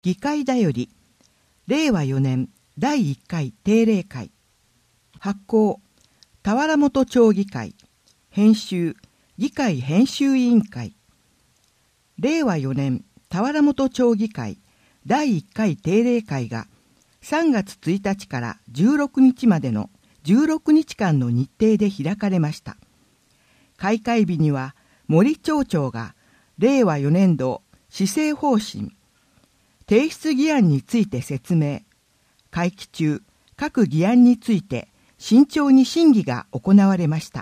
議会だより令和4年第1回定例会発行田原本町議会編集議会編集委員会令和4年田原本町議会第1回定例会が3月1日から16日までの16日間の日程で開かれました。開会日には森町長が令和4年度施政方針提出議案について説明、会期中各議案について慎重に審議が行われました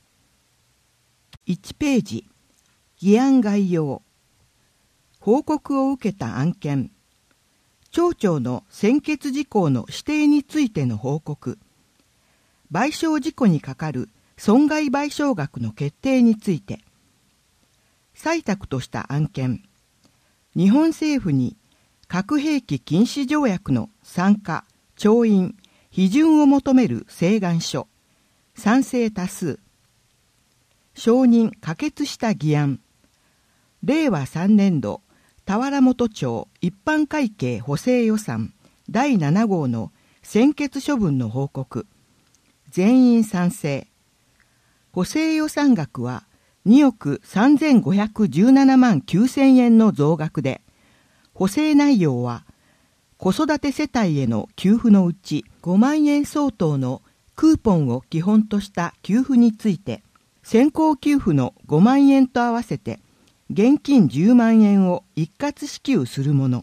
。1ページ議案概要報告を受けた案件町長の専決事項の指定についての報告賠償事故にかかる損害賠償額の決定について採択とした案件日本政府に核兵器禁止条約の参加、調印、批准を求める請願書賛成多数承認可決した議案令和3年度田原本町一般会計補正予算第7号の専決処分の報告全員賛成補正予算額は2億3517万9000円の増額で補正内容は子育て世帯への給付のうち5万円相当のクーポンを基本とした給付について先行給付の5万円と合わせて現金10万円を一括支給するもの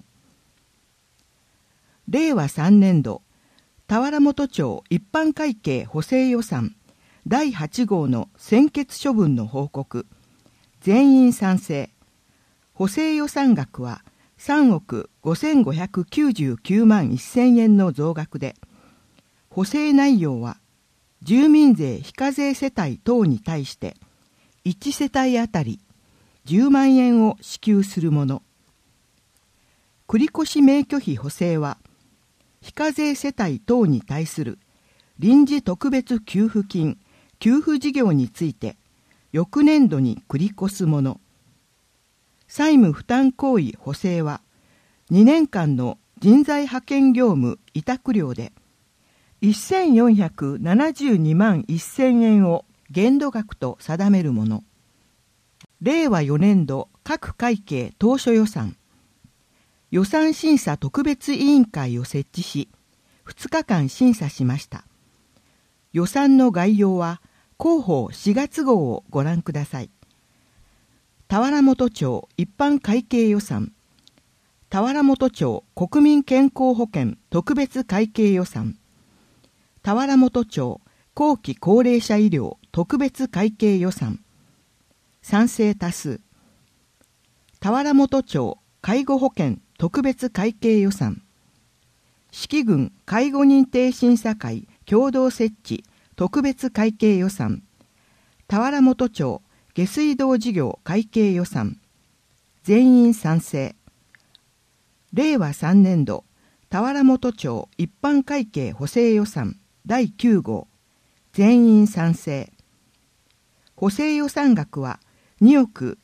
令和3年度田原本町一般会計補正予算第8号の専決処分の報告全員賛成補正予算額は3億5599万1000円の増額で補正内容は住民税非課税世帯等に対して1世帯あたり10万円を支給するもの繰越免許費補正は非課税世帯等に対する臨時特別給付金給付事業について翌年度に繰り越すもの債務負担行為補正は2年間の人材派遣業務委託料で1472万1000円を限度額と定めるもの令和4年度各会計当初予算予算審査特別委員会を設置し2日間審査しました。予算の概要は広報4月号をご覧ください。田原本町一般会計予算田原本町国民健康保険特別会計予算田原本町後期高齢者医療特別会計予算賛成多数田原本町介護保険特別会計予算四季郡介護認定審査会共同設置特別会計予算田原本町下水道事業会計予算全員賛成令和3年度田原本町一般会計補正予算第9号全員賛成補正予算額は2億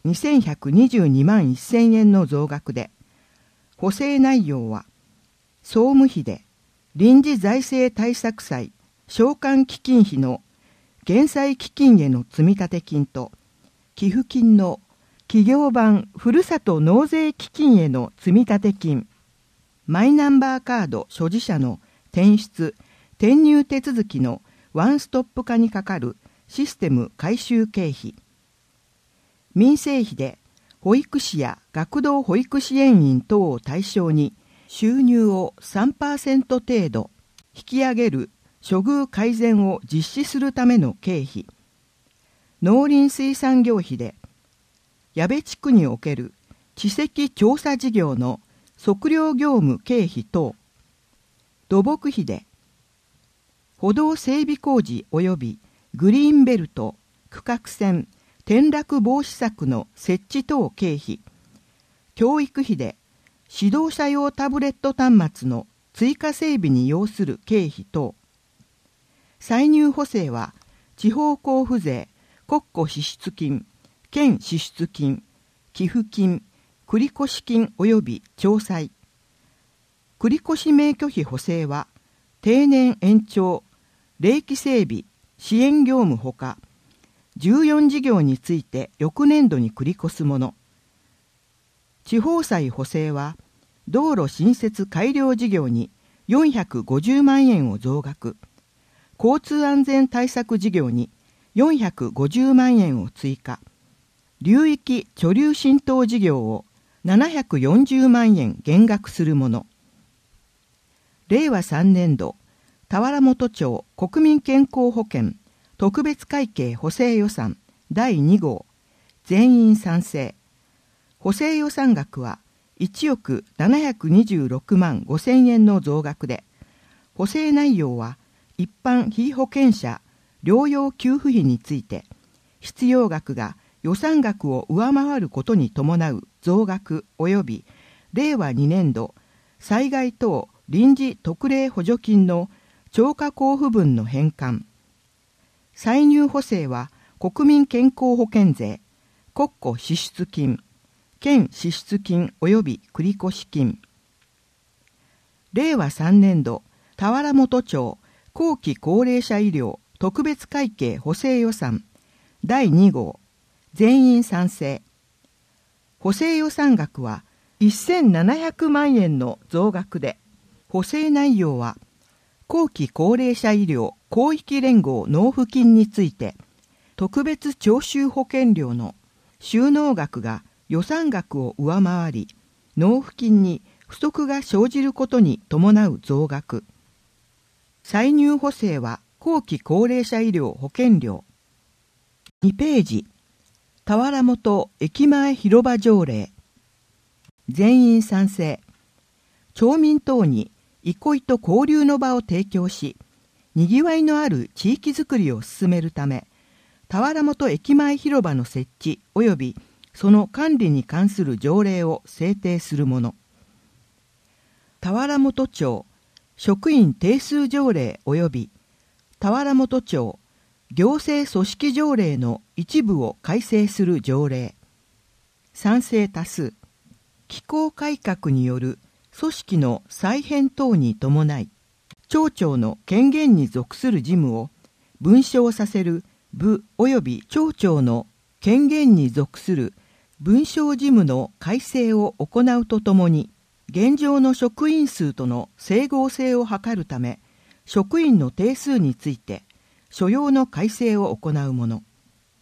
2122万1000円の増額で補正内容は総務費で臨時財政対策債償還基金費の減債基金への積立金と寄付金の企業版ふるさと納税基金への積立金マイナンバーカード所持者の転出・転入手続きのワンストップ化にかかるシステム改修経費民生費で保育士や学童保育支援員等を対象に収入を 3% 程度引き上げる処遇改善を実施するための経費農林水産業費で矢部地区における地籍調査事業の測量業務経費等土木費で歩道整備工事及びグリーンベルト区画線転落防止策の設置等経費教育費で指導者用タブレット端末の追加整備に要する経費等歳入補正は地方交付税国庫支出金県支出金寄付金繰越金及び徴歳繰越免許費補正は、定年延長、霊気整備、支援業務ほか、14事業について翌年度に繰り越すもの。地方債補正は、道路新設改良事業に450万円を増額、交通安全対策事業に450万円を追加、流域貯留浸透事業を740万円減額するもの。令和3年度、田原本町国民健康保険特別会計補正予算第2号、全員賛成。補正予算額は1億726万5千円の増額で、補正内容は一般被保険者療養給付費について、必要額が予算額を上回ることに伴う増額及び令和2年度災害等臨時特例補助金の超過交付分の返還。歳入補正は国民健康保険税、国庫支出金、県支出金及び繰越金。令和3年度田原本町後期高齢者医療特別会計補正予算第2号、全員賛成。補正予算額は1700万円の増額で、補正内容は後期高齢者医療広域連合納付金について、特別徴収保険料の収納額が予算額を上回り、納付金に不足が生じることに伴う増額。歳入補正は後期高齢者医療保険料。2ページ、田原本駅前広場条例。全員賛成。町民等に憩いと交流の場を提供し、にぎわいのある地域づくりを進めるため、田原本駅前広場の設置及びその管理に関する条例を制定するもの。田原本町職員定数条例及び田原本町行政組織条例の一部を改正する条例。賛成多数。機構改革による組織の再編等に伴い、町長の権限に属する事務を分掌させる部及び町長の権限に属する分掌事務の改正を行うとともに、現状の職員数との整合性を図るため、職員の定数について所要の改正を行うもの。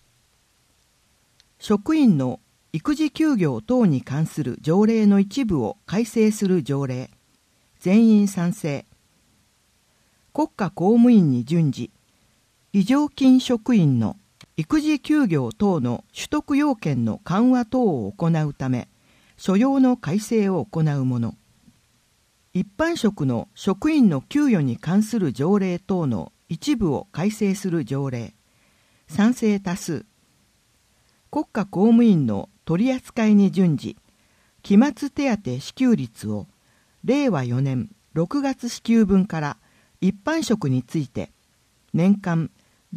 職員の育児休業等に関する条例の一部を改正する条例。全員賛成。国家公務員に準じ、非常勤職員の育児休業等の取得要件の緩和等を行うため、所要の改正を行うもの。一般職の職員の給与に関する条例等の一部を改正する条例。賛成多数。国家公務員の取り扱いに準じ、期末手当支給率を令和4年6月支給分から一般職について年間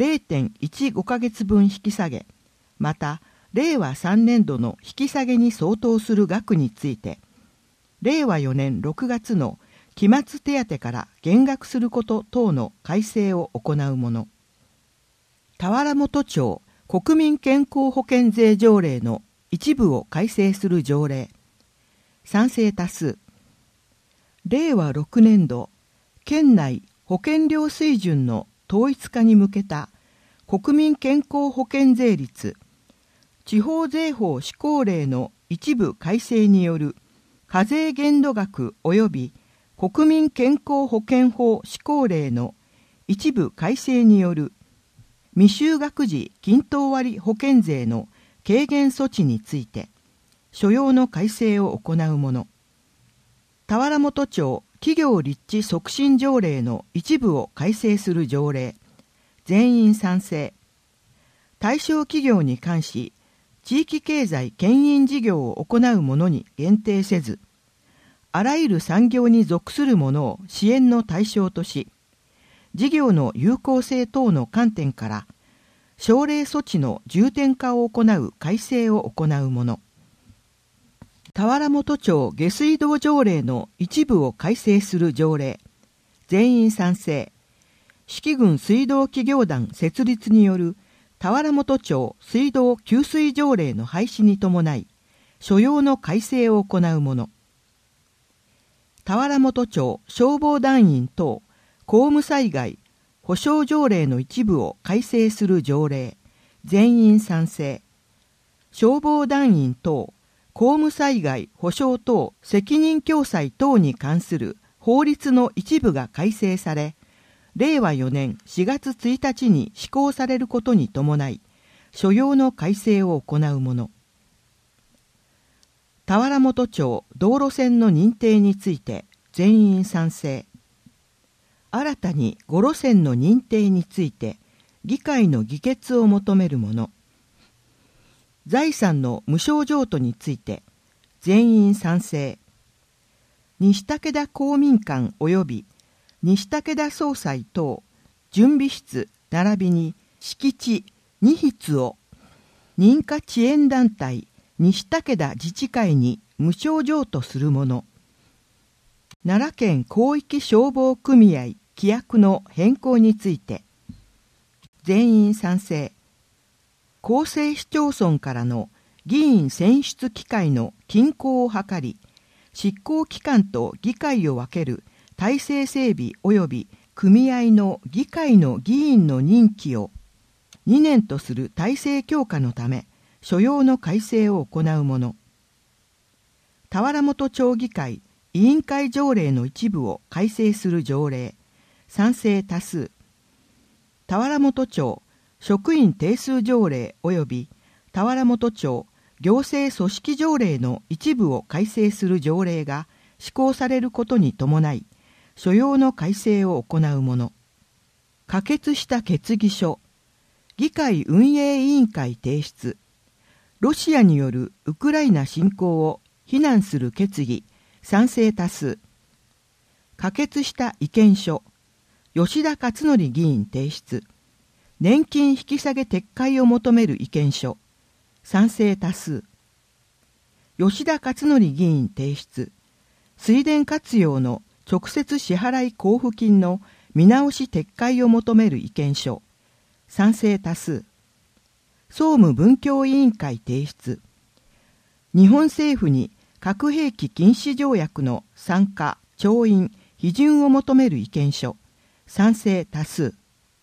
0.15 ヶ月分引き下げ、また令和3年度の引き下げに相当する額について、令和4年6月の期末手当から減額すること等の改正を行うもの。田原本町国民健康保険税条例の一部を改正する条例。賛成多数。令和6年度、県内保険料水準の統一化に向けた国民健康保険税率、地方税法施行令の一部改正による課税限度額及び国民健康保険法施行令の一部改正による未就学児均等割保険税の軽減措置について所要の改正を行うもの。田原本町企業立地促進条例の一部を改正する条例。全員賛成。対象企業に関し、地域経済牽引事業を行うものに限定せず、あらゆる産業に属するものを支援の対象とし、事業の有効性等の観点から、奨励措置の重点化を行う改正を行うもの。 田原本町下水道条例の一部を改正する条例。全員賛成。四季郡水道企業団設立による田原本町水道給水条例の廃止に伴い、所要の改正を行うもの。田原本町消防団員等公務災害保障条例の一部を改正する条例。全員賛成。消防団員等公務災害保障等責任共済等に関する法律の一部が改正され、令和4年4月1日に施行されることに伴い、所要の改正を行うもの。田原本町道路線の認定について全員賛成。新たに5路線の認定について議会の議決を求めるもの。財産の無償譲渡について全員賛成。西武田公民館及び西武田総裁等準備室並びに敷地2室を認可遅延団体西武田自治会に無償譲渡するもの。奈良県広域消防組合規約の変更について全員賛成。公正市町村からの議員選出機会の均衡を図り、執行機関と議会を分ける体制整備及び組合の議会の議員の任期を2年とする体制強化のため、所要の改正を行うもの。田原本町議会委員会条例の一部を改正する条例。賛成多数。田原本町職員定数条例及び田原本町行政組織条例の一部を改正する条例が施行されることに伴い、所要の改正を行うもの。可決した決議書。議会運営委員会提出。ロシアによるウクライナ侵攻を非難する決議。賛成多数。可決した意見書。吉田勝則議員提出。年金引き下げ撤回を求める意見書。賛成多数。吉田勝則議員提出。水田活用の直接支払い交付金の見直し撤回を求める意見書。賛成多数。総務文教委員会提出。日本政府に核兵器禁止条約の参加、調印、批准を求める意見書。賛成多数。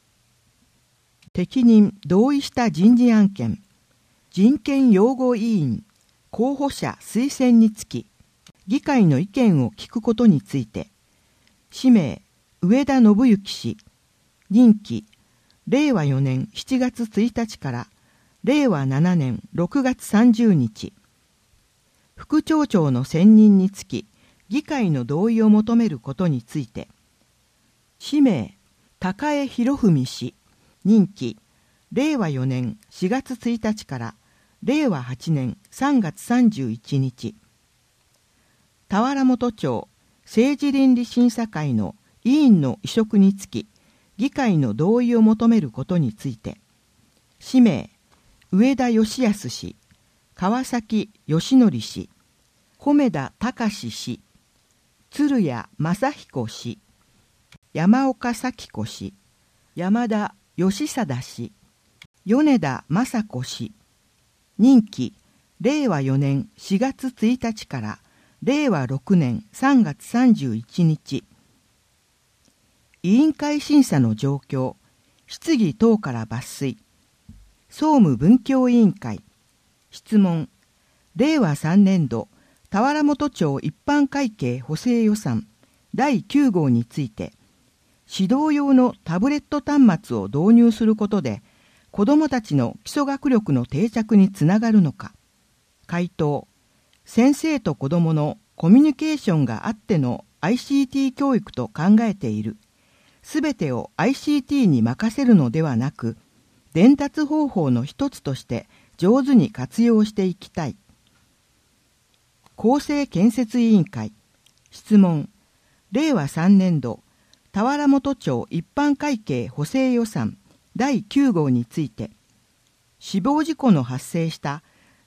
適任同意した人事案件。人権擁護委員、候補者推薦につき、議会の意見を聞くことについて、氏名、上田信之氏、任期、令和4年7月1日から令和7年6月30日、副町長の選任につき、議会の同意を求めることについて、氏名、高江博文氏、任期、令和4年4月1日から令和8年3月31日。田原本町政治倫理審査会の委員の委嘱につき、議会の同意を求めることについて、氏名、上田義康氏、川崎義則氏、米田隆氏、鶴谷正彦氏、山岡咲子氏、山田義貞氏、米田雅子氏、任期、令和4年4月1日から令和6年3月31日。委員会審査の状況、質疑等から抜粋。総務文教委員会。質問。令和3年度、田原本町一般会計補正予算第9号について、指導用のタブレット端末を導入することで、子どもたちの基礎学力の定着につながるのか。回答。先生と子どものコミュニケーションがあっての ICT 教育と考えている。すべてを ICT に任せるのではなく、伝達方法の一つとして上手に活用していきたい。公正建設委員会。質問。令和3年度、田原本町一般会計補正予算第9号について、死亡事故の発生した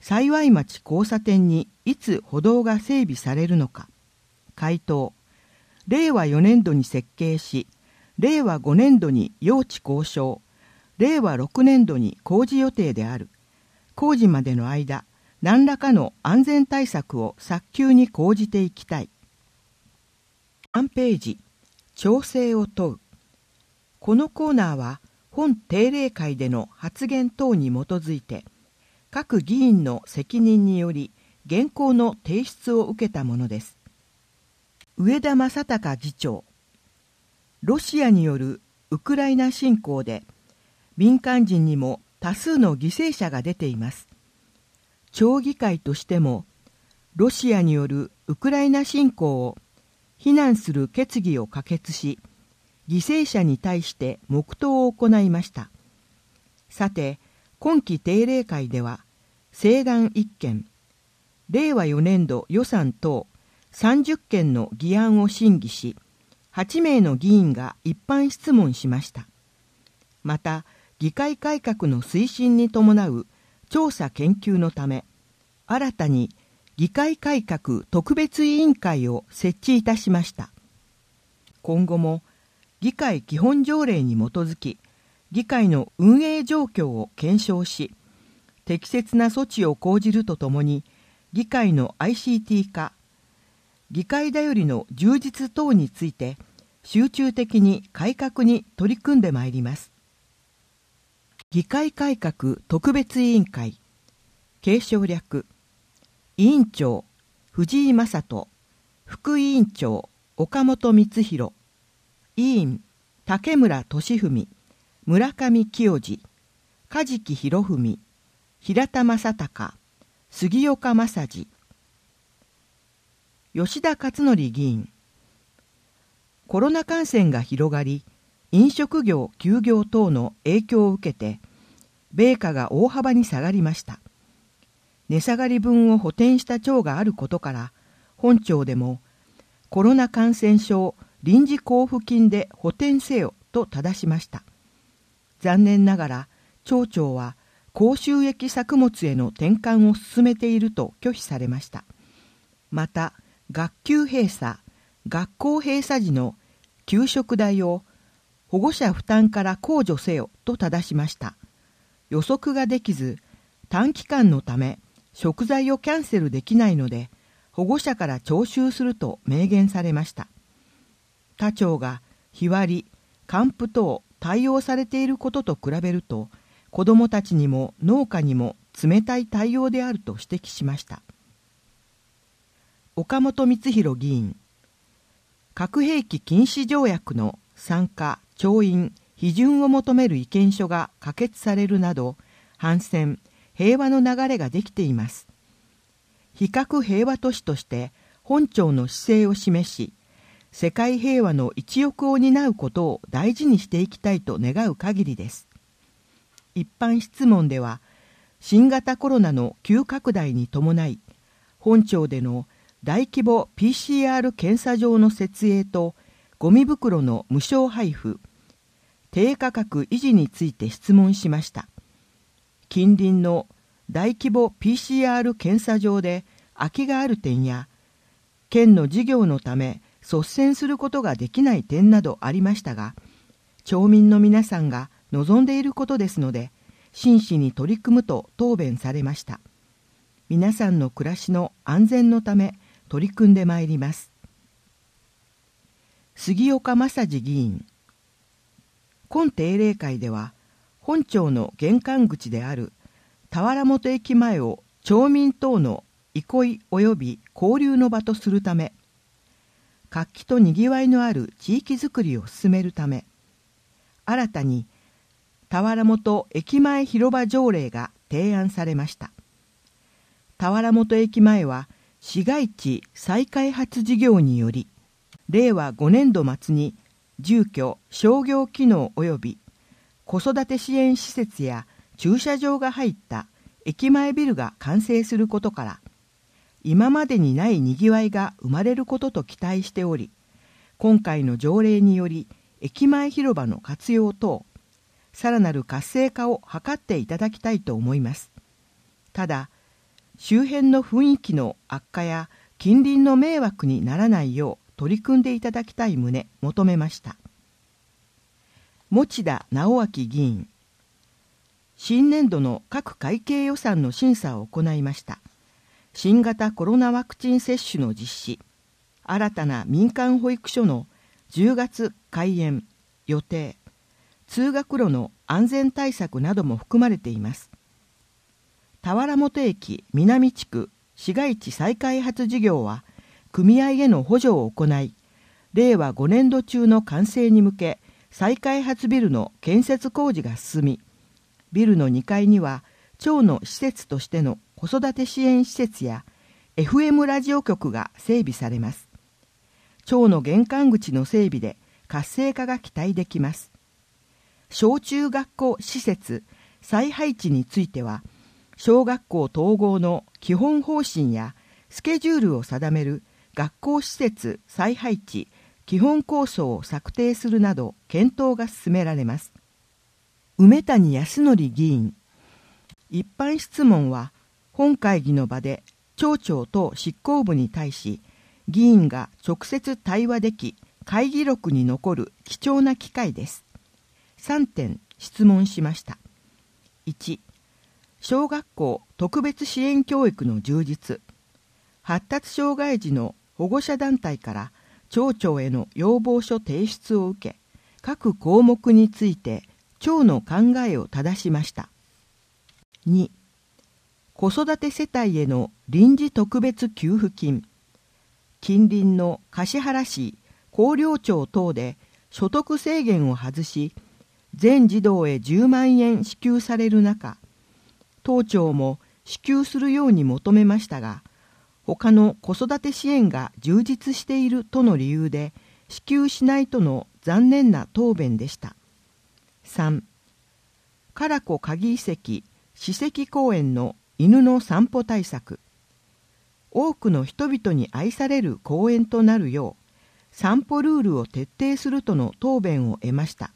幸町交差点にいつ歩道が整備されるのか。回答。令和4年度に設計し、令和5年度に用地交渉、令和6年度に工事予定である。工事までの間、何らかの安全対策を早急に講じていきたい。3ページ、調整を問う。このコーナーは、本定例会での発言等に基づいて、各議員の責任により、原稿の提出を受けたものです。上田正孝議長。ロシアによるウクライナ侵攻で、民間人にも多数の犠牲者が出ています。町議会としても、ロシアによるウクライナ侵攻を非難する決議を可決し、犠牲者に対して黙祷を行いました。さて、今期定例会では、請願1件、令和4年度予算等30件の議案を審議し、8名の議員が一般質問しました。また、議会改革の推進に伴う調査研究のため、新たに議会改革特別委員会を設置いたしました。今後も議会基本条例に基づき、議会の運営状況を検証し、適切な措置を講じるとともに、議会の ICT 化、議会だよりの充実等について、集中的に改革に取り組んでまいります。議会改革特別委員会、継承略、委員長、藤井正人、副委員長、岡本光弘、委員、竹村俊文、村上清次、梶木博文、平田正孝、杉岡正治、吉田勝則議員。コロナ感染が広がり、飲食業休業等の影響を受けて、米価が大幅に下がりました。値下がり分を補填した町があることから、本町でもコロナ感染症臨時交付金で補填せよと正しました。残念ながら、町長は高収益作物への転換を進めていると拒否されました。また、学級閉鎖、学校閉鎖時の給食代を保護者負担から控除せよと正しました。予測ができず、短期間のため食材をキャンセルできないので、保護者から徴収すると明言されました。他町が日割り、還付等対応されていることと比べると、子どもたちにも農家にも冷たい対応であると指摘しました。岡本光弘議員。核兵器禁止条約の参加・調印・批准を求める意見書が可決されるなど、反戦・平和の流れができています。非核平和都市として本庁の姿勢を示し、世界平和の一翼を担うことを大事にしていきたいと願う限りです。一般質問では、新型コロナの急拡大に伴い、本庁での大規模 PCR 検査場の設営とゴミ袋の無償配布、低価格維持について質問しました。近隣の大規模 PCR 検査場で空きがある点や、県の事業のため率先することができない点などありましたが、町民の皆さんが望んでいることですので、真摯に取り組むと答弁されました。皆さんの暮らしの安全のため取り組んでまいります。杉岡正治議員。今定例会では、本庁の玄関口である田原本駅前を町民等の憩い及び交流の場とするため、活気とにぎわいのある地域づくりを進めるため、新たに田原本駅前広場条例が提案されました。田原本駅前は市街地再開発事業により、令和5年度末に住居・商業機能及び子育て支援施設や駐車場が入った駅前ビルが完成することから、今までにないにぎわいが生まれることと期待しており、今回の条例により駅前広場の活用等、さらなる活性化を図っていただきたいと思います。ただ、 周辺の雰囲気の悪化や近隣の迷惑にならないよう取り組んでいただきたい旨求めました。持田直明議員、新年度の各会計予算の審査を行いました。新型コロナワクチン接種の実施、新たな民間保育所の10月開園予定、通学路の安全対策なども含まれています。田原本駅南地区市街地再開発事業は組合への補助を行い、令和5年度中の完成に向け再開発ビルの建設工事が進み、ビルの2階には町の施設としての子育て支援施設や FM ラジオ局が整備されます。町の玄関口の整備で活性化が期待できます。小中学校施設再配置については、小学校統合の基本方針やスケジュールを定める学校施設再配置基本構想を策定するなど検討が進められます。梅谷康則議員、一般質問は本会議の場で町長と執行部に対し、議員が直接対話でき会議録に残る貴重な機会です。3点質問しました。1、小学校特別支援教育の充実。発達障害児の保護者団体から町長への要望書提出を受け、各項目について町の考えを正しました。2、子育て世帯への臨時特別給付金。近隣の橿原市、広陵町等で所得制限を外し、全児童へ10万円支給される中、当庁も支給するように求めましたが、他の子育て支援が充実しているとの理由で支給しないとの残念な答弁でした。3、唐子鍵遺跡史跡公園の犬の散歩対策。多くの人々に愛される公園となるよう、散歩ルールを徹底するとの答弁を得ました。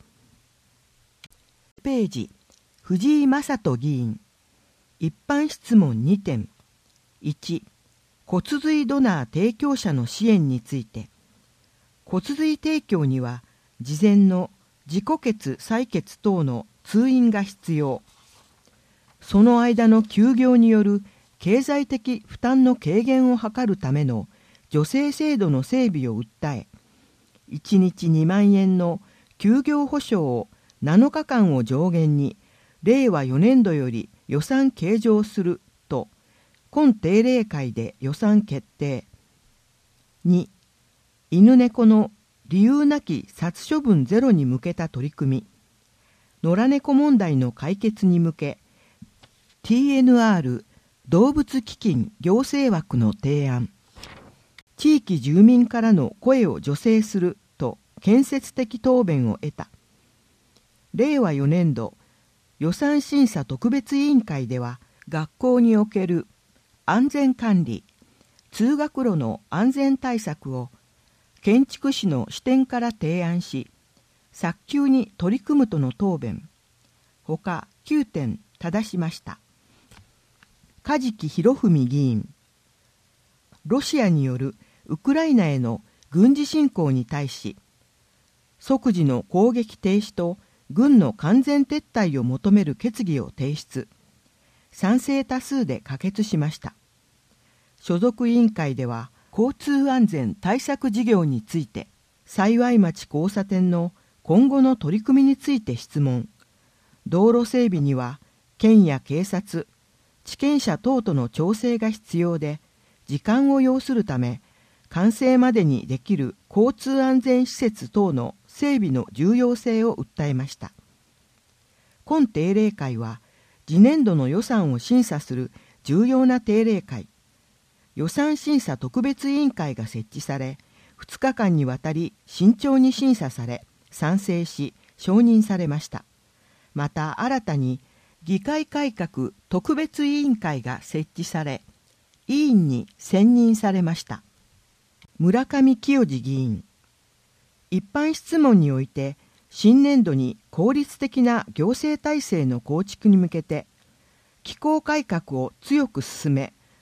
ページ、藤井正人議員、一般質問2点。1、骨髄ドナー提供者の支援について。骨髄提供には、事前の自己血採血等の通院が必要。その間の休業による経済的負担の軽減を図るための助成制度の整備を訴え、1日2万円の休業保障を7日間を上限に、令和4年度より予算計上すると、今定例会で予算決定。2、犬猫の理由なき殺処分ゼロに向けた取り組み。野良猫問題の解決に向け、TNR 動物基金行政枠の提案。地域住民からの声を助成すると建設的答弁を得た。令和4年度予算審査特別委員会では、学校における安全管理、通学路の安全対策を建築士の視点から提案し、早急に取り組むとの答弁。ほか9点正しました。梶木博文議員、ロシアによるウクライナへの軍事侵攻に対し、即時の攻撃停止と軍の完全撤退を求める決議を提出。賛成多数で可決しました。所属委員会では、交通安全対策事業について、幸町交差点の今後の取り組みについて質問。道路整備には、県や警察、地権者等との調整が必要で、時間を要するため、完成までにできる交通安全施設等の整備の重要性を訴えました。今定例会は、次年度の予算を審査する重要な定例会、予算審査特別委員会が設置され、2日間にわたり慎重に審査され、賛成し、承認されました。また新たに議会改革特別委員会が設置され、委員に選任されました。村上清司議員、一般質問において、新年度に効率的な行政体制の構築に向けて、機構改革を強く進め、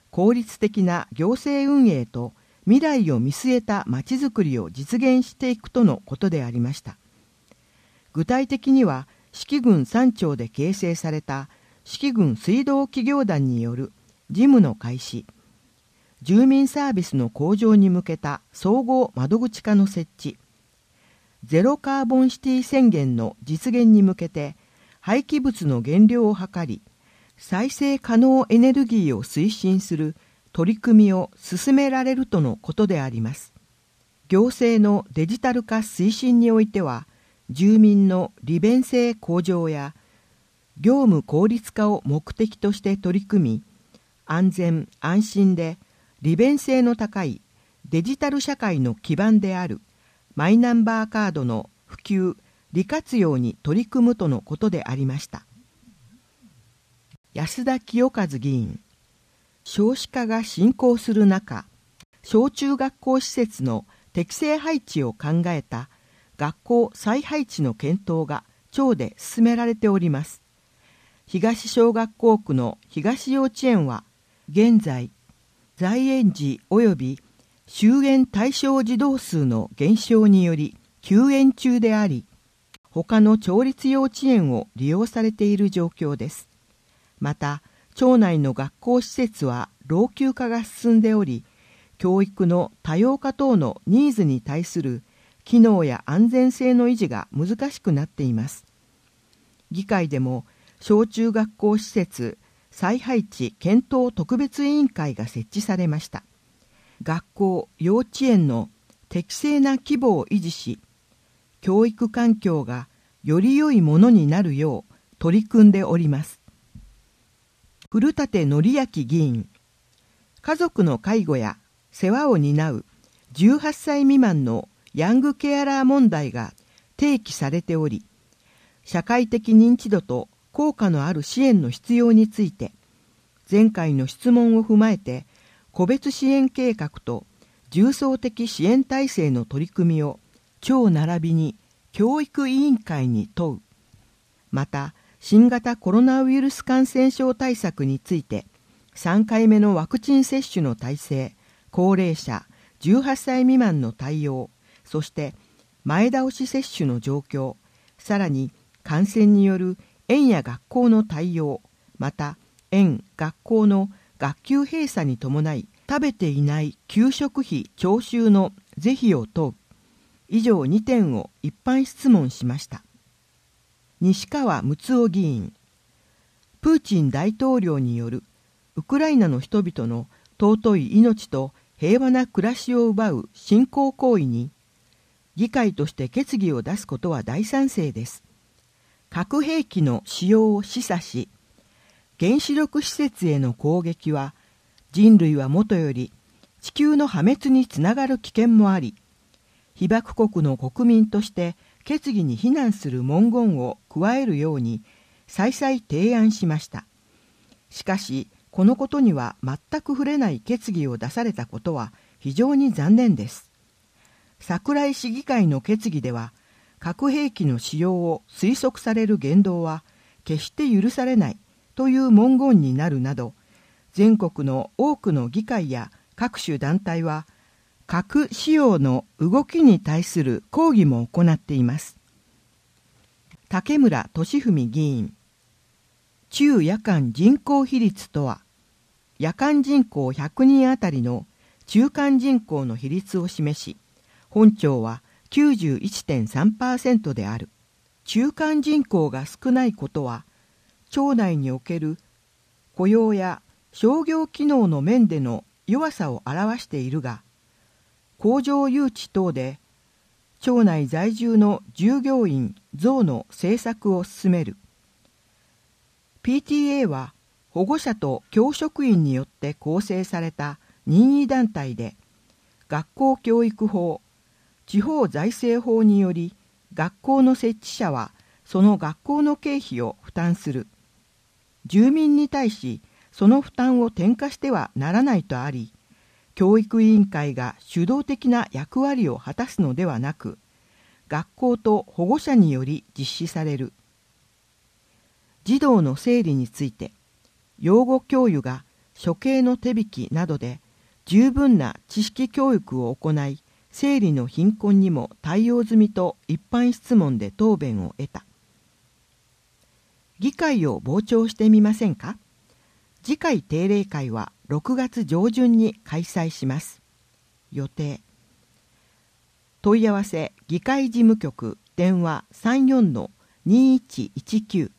効率的な行政運営と未来を見据えたまちづくりを実現していくとのことでありました。具体的には、四季郡3町で形成された四季郡水道企業団による事務の開始、住民サービスの向上に向けた総合窓口課の設置、ゼロカーボンシティ宣言の実現に向けて廃棄物の減量を図り、再生可能エネルギーを推進する取り組みを進められるとのことであります。行政のデジタル化推進においては、住民の利便性向上や業務効率化を目的として取り組み、安全安心で利便性の高いデジタル社会の基盤であるマイナンバーカードの普及・利活用に取り組むとのことでありました。安田清和議員、少子化が進行する中、小中学校施設の適正配置を考えた学校再配置の検討が町で進められております。東小学校区の東幼稚園は、現在、在園児及び就園対象児童数の減少により休園中であり、他の町立幼稚園を利用されている状況です。また、町内の学校施設は老朽化が進んでおり、教育の多様化等のニーズに対する機能や安全性の維持が難しくなっています。議会でも小中学校施設再配置検討特別委員会が設置されました。学校・幼稚園の適正な規模を維持し、教育環境がより良いものになるよう取り組んでおります。古舘憲明議員、家族の介護や世話を担う18歳未満のヤングケアラー問題が提起されており、社会的認知度と効果のある支援の必要について、前回の質問を踏まえて、個別支援計画と重層的支援体制の取り組みを町並びに教育委員会に問う。また、新型コロナウイルス感染症対策について、3回目のワクチン接種の体制、高齢者、18歳未満の対応、そして前倒し接種の状況、さらに感染による園や学校の対応、また園・学校の学級閉鎖に伴い食べていない給食費徴収の是非を問う。以上2点を一般質問しました。西川睦夫議員、プーチン大統領によるウクライナの人々の尊い命と平和な暮らしを奪う侵攻行為に、議会として決議を出すことは大賛成です。核兵器の使用を示唆し、原子力施設への攻撃は人類はもとより地球の破滅につながる危険もあり、被爆国の国民として決議に非難する文言を加えるように再々提案しました。しかし、このことには全く触れない決議を出されたことは非常に残念です。桜井市議会の決議では、核兵器の使用を推測される言動は決して許されないという文言になるなど、全国の多くの議会や各種団体は、核使用の動きに対する抗議も行っています。竹村俊文議員、中夜間人口比率とは、夜間人口100人あたりの中間人口の比率を示し、本町は 91.3% である。中間人口が少ないことは、町内における雇用や商業機能の面での弱さを表しているが、工場誘致等で町内在住の従業員増の政策を進める。PTA は保護者と教職員によって構成された任意団体で、学校教育法、地方財政法により、学校の設置者はその学校の経費を負担する。住民に対しその負担を転嫁してはならないとあり、教育委員会が主導的な役割を果たすのではなく、学校と保護者により実施される。児童の生理について、養護教諭が処刑の手引きなどで十分な知識教育を行い、生理の貧困にも対応済みと一般質問で答弁を得た。議会を傍聴してみませんか。次回定例会は6月上旬に開催します。予定。問い合わせ議会事務局電話 34-2119